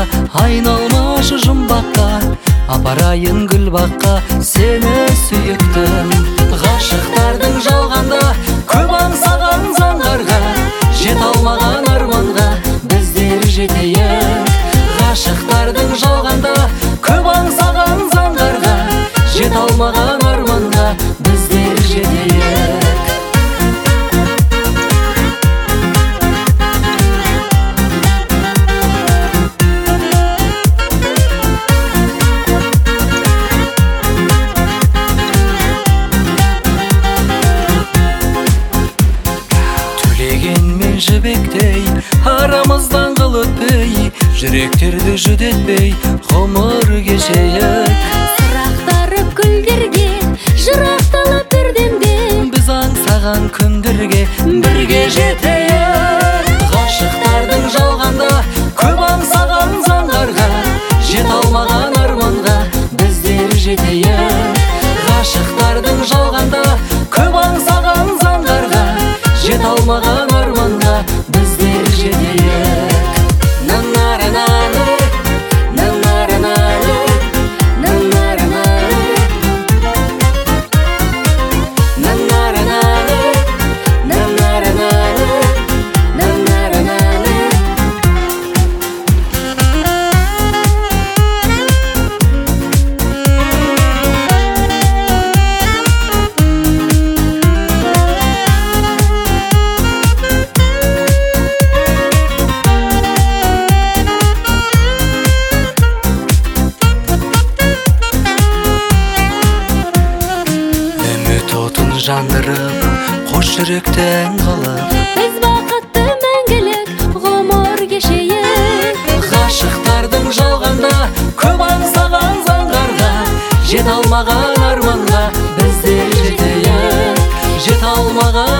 айналмашы жұмбаққа, апарайын гүл баққа сені сүйіктім. Ғашықтардың жалғанда көп аңсаған заңғарға, жете алмаған арманға біздер жетейік. Ғашықтардың жалғанда көп аңсаған заңғарға, жете алмаған арманға біздер жетейік. Төлегенмен жібектей арамыздан қыл өтпей, жүректерді жүдетпей ғұмыр кешейік. Сұрақтары гүлдерге жырақталып бірденде, біз аңсаған күндерге бірге жетейік. Ғашықтардың жалғанда көп аңсаған заңғарға, жете алмаған арманға біздер жетейік. Ғашықтардың жалғанда көп аңсаған заңғарға, жете алмаған арманға біздер жетейік. Жандырып, қош жүректен қалып, біз бақытты мәңгілік ғұмыр кешейік. Ғашықтардың жалғанда көп аңсаған заңғарға, жете алмаған арманға біздер жетейік. Жете алмаған